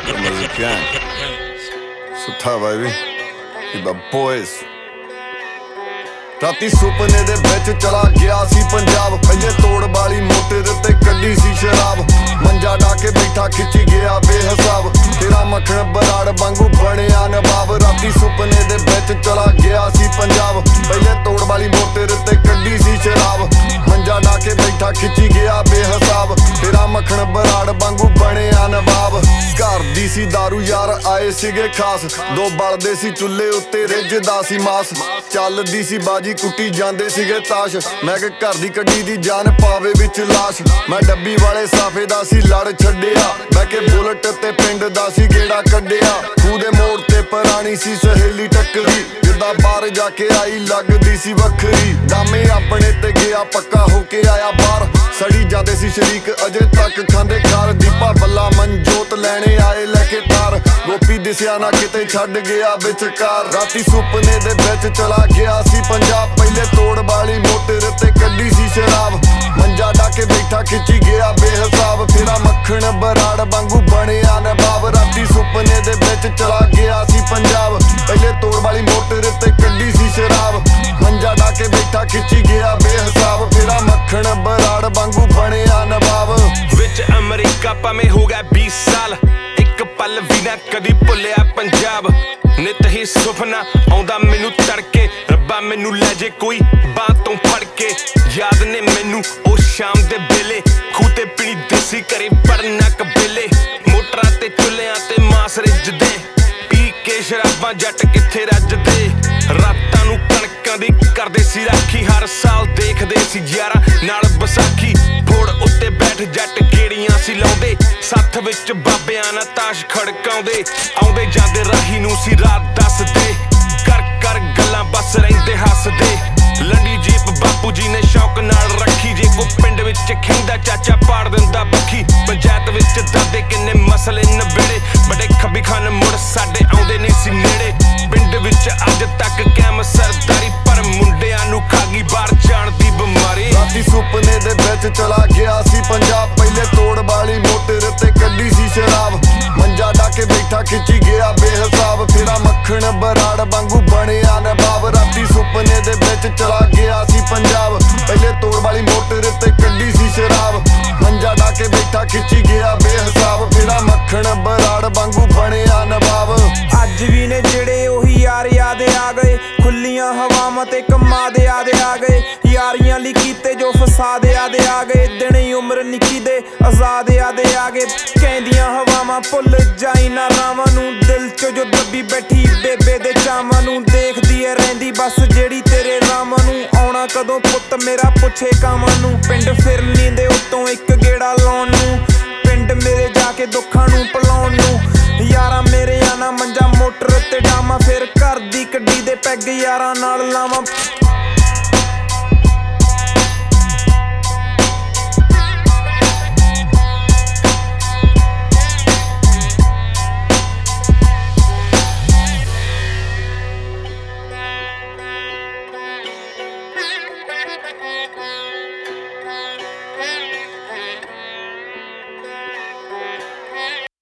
Gang. Sutta baby, the boys. ਰਾਤੀ ਸੁਪਨੇ ਦੇ ਵਿੱਚ ਚਲਾ ਗਿਆ ਸੀ ਪੰਜਾਬ, ਪਹਿਲੇ ਤੋੜ ਵਾਲੀ ਮੋਟੇ ਦੇ ਉੱਤੇ ਕੱਢੀ ਸੀ ਸ਼ਰਾਬ, ਮੰਜਾ ਢਾ ਕੇ ਬੈਠਾ ਖਿੱਚੀ ਗਿਆ ਬੇਹਿਸਾਬ, ਤੇਰਾ ਮੱਖਣ ਬਰਾੜ ਵਾਂਗੂ ਬਣਿਆ ਨਵਾਬ। ਰਾਤੀ ਸੁਪਨੇ ਦੇ ਵਿੱਚ ਚਲਾ ਗਿਆ ਸੀ ਪੰਜਾਬ, ਪਹਿਲੇ ਤੋੜ ਵਾਲੀ ਮੋਟੇ ਦੇ ਉੱਤੇ ਕੱਢੀ ਸੀ ਸ਼ਰਾਬ, ਮੰਜਾ ਢਾ ਕੇ ਬੈਠਾ ਖਿੱਚੀ ਗਿਆ ਬੇਹਿਸਾਬ, ਤੇਰਾ ਮੱਖਣ ਬਰਾੜ ਵਾਂਗੂ ਬਣਿਆ ਨਵਾਬ। ਘਰ ਦੀ ਸੀ ਦਾਰੂ ਯਾਰ ਆਏ ਸੀਗੇ ਖਾਸ, ਦੋ ਬਲਦੇ ਸੀ ਚੁੱਲ੍ਹੇ ਉੱਤੇ ਰਿੱਝਦਾ ਸੀ ਮਾਸ, ਚੱਲਦੀ ਸੀ ਬਾਜੀ ਕੁੱਟੀ ਜਾਂਦੇ ਸੀਗੇ ਤਾਸ਼, ਮੈਂ ਕਿ ਘਰ ਦੀ ਕੱਢੀ ਦੀ ਜਾਨ ਪਾਵੇ ਵਿੱਚ ਲਾਸ਼। ਮੈਂ ਡੱਬੀ ਵਾਲੇ ਸਾਫੇ ਦਾ ਸੀ ਲੜ ਛੱਡਿਆ, ਮੈਂ ਕਿ ਬੁਲਟ ਤੇ ਪਿੰਡ ਦਾ ਸੀ ਗੇੜਾ ਕੱਢਿਆ, ਖੂਹ ਦੇ ਮੋੜ ਤੇ ਪੁਰਾਣੀ ਸੀ ਸਹੇਲੀ ਟੱਕਰੀ, ਜਿੱਦਾਂ ਬਾਹਰ ਜਾ ਕੇ ਆਈ ਲੱਗਦੀ ਸੀ ਵੱਖਰੀ, ਡਾਮੇ ਆਪਣੇ ਤੇ ਗਿਆ ਪੱਕਾ ਹੋ ਕੇ ਆਇਆ ਬਾਹਰ, ਸੜੀ ਜਾਂਦੇ ਸੀ ਸ਼ਰੀਕ ਅਜੇ ਤੱਕ ਖਾਂਦੇ ਖਾਰ, ਦੀਪਾ ਬੱਲਾ ਮਨਜੋਤ ਲੈਣੇ ਆਏ ਲੈ ਕੇ ਤਾਰ, ਗੋਪੀ ਦਿਸਿਆ ਨਾ ਕਿਤੇ ਛੱਡ ਗਿਆ ਵਿਚਕਾਰ। ਰਾਤੀ ਸੁਪਨੇ ਦੇ ਵਿੱਚ ਚਲਾ ਗਿਆ ਸੀ ਪੰਜਾਬ, ਪਹਿਲੇ ਤੋੜ ਵਾਲੀ ਮੋਟੇ ਤੇ ਕੱਢੀ ਸੀ ਸ਼ਰਾਬ, ਮੰਜਾ ਢਾ ਕੇ ਬੈਠਾ ਖਿੱਚੀ ਗਿਆ ਬੇਹਿਸਾਬ, ਤੇਰਾ ਮੱਖਣ ਬਰਾੜ ਵਾਂਗੂ ਬਣਿਆ ਨਵਾਬ। ਰਾਤੀ ਸੁਪਨੇ ਦੇ ਵਿੱਚ ਚਲਾ ਗਿਆ ਸੀ ਪੰਜਾਬ, ਪਹਿਲੇ ਤੋੜ ਵਾਲੀ ਮੋਟੇ ਤੇ ਕੱਢੀ ਸੀ ਸ਼ਰਾਬ, ਮੰਜਾ ਢਾ ਕੇ ਬੈਠਾ ਖਿੱਚੀ ਗਿਆ ਬੇਹਿਸਾਬ, ਤੇਰਾ ਮੱਖਣ ਬਰਾੜ ਵਾਂਗੂ ਬਣਿਆ ਨਵਾਬ। ਵਿੱਚ ਅਮਰੀਕਾ ਭਾਵੇਂ ਹੋ ਗਿਆ 20 ਸਾਲ, ਇੱਕ ਪਲ ਵੀ ਨਾ ਕਦੀ ਭੁੱਲਿਆ ਪੰਜਾਬ, ਨਿਤ ਹੀ ਸੁਪਨਾ ਆਉਂਦਾ ਮੈਨੂੰ ਤੜਕੇ, ਰੱਬਾ ਮੈਨੂੰ ਲੈ ਜੇ ਕੋਈ ਬਾਹ ਤੋਂ ਫੜ ਕੇ, ਯਾਦ ਨੇ ਮੈਨੂੰ ਉਹ ਸ਼ਾਮ ਦੇ ਵੇਲੇ, ਖੂਹ ਤੇ ਪੀਣੀ ਦੇਸੀ ਘਰੇ ਪੜਨਾ ਕਬੇਲੇ, ਮੋਟਰਾਂ ਤੇ ਚੁੱਲ੍ਹਿਆਂ ਤੇ ਮਾਸ ਰਿੱਝਦੇ, ਪੀ ਕੇ ਸ਼ਰਾਬਾਂ ਜੱਟ ਕਿੱਥੇ ਰੱਜਦੇ, ਰਾਤਾਂ ਨੂੰ ਕਣਕਾਂ ਦੀ ਕਰਦੇ ਸੀ ਰਾਖੀ, ਹਰ ਸਾਲ ਦੇਖਦੇ ਸੀ ਯਾਰਾਂ ਨਾਲ ਵਿਸਾਖੀ, ਫੋੜ ਉੱਤੇ ਬੈਠ ਜੱਟ ਗੇੜੀਆਂ ਸੀ ਲਾਉਂਦੇ, ਸੱਥ ਵਿੱਚ ਬਾਬਿਆਂ ਨਾਲ ਤਾਸ਼ ਖੜਕਾਉਂਦੇ, ਆਉਂਦੇ ਜਾਂਦੇ ਰਾਹੀ ਨੂੰ ਸੀ ਰਾਤ ਦੱਸਦੇ, ਕਰ ਕਰ ਗੱਲਾਂ ਬਸ ਰਹਿੰਦੇ ਹੱਸਦੇ, ਲੰਡੀ ਜੀਪ ਬਾਪੂ ਜੀ ਨੇ ਸ਼ੌਕ ਨਾਲ ਰੱਖੀ, ਜੇ ਕੋ ਪਿੰਡ ਵਿੱਚ ਖਿੰਦਾ ਚਾਚਾ ਪਾੜ ਦਿੰਦਾ ਬੱਖੀ, ਪੰਚਾਇਤ ਵਿੱਚ ਦਾਦੇ ਕਿੰਨੇ ਮਸਲੇ ਨਬੇੜੇ, ਬੜੇ ਖੱਬੀ ਖਾਨ ਮੁੜ ਸਾਡੇ ਆਉਂਦੇ ਨਹੀਂ ਸੀ ਨੇੜੇ, ਪਿੰਡ ਵਿੱਚ ਅੱਜ ਤੱਕ ਕੈਮ ਸਰਦਾਰੀ, ਪਰ ਮੁੰਡਿਆਂ ਨੂੰ ਖਾਗੀ ਬਾਹਰ ਜਾਣ ਦੀ ਬਿਮਾਰੀ। ਰਾਤੀ ਸੁਪਨੇ ਦੇ ਵਿੱਚ ਚਲਾ ਗਿਆ ਸੀ ਪੰਜਾਬ, ਪਹਿਲੇ ਤੋੜ ਵਾਲੀ ਮੋਟੇ ਤੇ ਕੱਢੀ ਸੀ ਸ਼ਰਾਬ, ਮੰਜਾ ਢਾ ਕੇ ਬੈਠਾ ਖਿੱਚੀ ਗਿਆ ਬੇਹਿਸਾਬ, ਤੇਰਾ ਮੱਖਣ ਬਰਾੜ ਵਾਂਗੂ ਬਣਿਆ ਨਵਾਬ। ਰਾਤੀ ਸੁਪਨੇ ਦੇ ਵਿੱਚ ਚਲਾ ਗਿਆ ਸੀ ਪੰਜਾਬ, ਪਹਿਲੇ ਤੋੜ ਵਾਲੀ ਮੋਟੇ ਤੇ ਕੱਢੀ ਸੀ ਸ਼ਰਾਬ, ਮੰਜਾ ਢਾ ਕੇ ਬੈਠਾ ਖਿੱਚੀ ਗਿਆ ਬੇਹਿਸਾਬ, ਤੇਰਾ ਮੱਖਣ ਬਰਾੜ ਵਾਂਗੂ ਬਣਿਆ ਨਵਾਬ। ਅੱਜ ਵੀ ਨੇ ਜਿਹੜੇ ਉਹੀ ਯਾਰ ਯਾਦ ਆ ਗਏ, ਖੁੱਲੀਆਂ ਹਵਾਵਾਂ ਤੇ ਕੰਮਾਂ ਦੇ ਯਾਦ ਆ ਗਏ, ਯਾਰੀਆਂ ਲਈ ਕੀਤੇ ਜੋ ਫਸਾਦ ਯਾਦ ਆ ਗਏ, ਦਿਨੇ ਉਮਰ ਨਿੱਕੀ ਦੇ ਆਜ਼ਾਦ ਯਾਦ ਆ ਗਏ, ਕਹਿੰਦੀਆਂ ਹਵਾਵਾਂ ਭੁੱਲ ਜਾਈ ਨਾ ਰਾਵਾਂ ਨੂੰ, ਦਿਲ ਚ ਜੋ ਦੱਬੀ ਬੈਠੀ ਬੇਬੇ ਦੇ ਚਾਵਾਂ ਨੂੰ, ਦੇਖਦੀ ਏ ਰਹਿੰਦੀ ਬਸ ਜਿਹੜੀ ਤੇਰੇ ਰਾਵਾਂ ਨੂੰ, ਆਉਣਾ ਕਦੋਂ ਪੁੱਤ ਮੇਰਾ ਪੁੱਛੇ ਕਾਵਾਂ ਨੂੰ, ਪਿੰਡ ਫਿਰਨੀ ਦੇ ਉੱਤੋਂ ਇੱਕ ਗੇੜਾ ਲਾਉਣ ਨੂੰ, ਪਿੰਡ ਮੇਰੇ ਜਾ ਕੇ ਦੁੱਖਾਂ ਨੂੰ ਭੁਲਾਉਣ ਨੂੰ, ਯਾਰਾਂ ਮੇਰੇ ਆਣਾ ਮੰਜਾ ਮੋਟਰ ਤੇ ਡਾਵਾਂ, ਫਿਰ ਘਰ ਦੀ ਕੱਢੀ ਦੇ ਪੈਗ ਯਾਰਾਂ ਨਾਲ ਲਾਵਾਂ।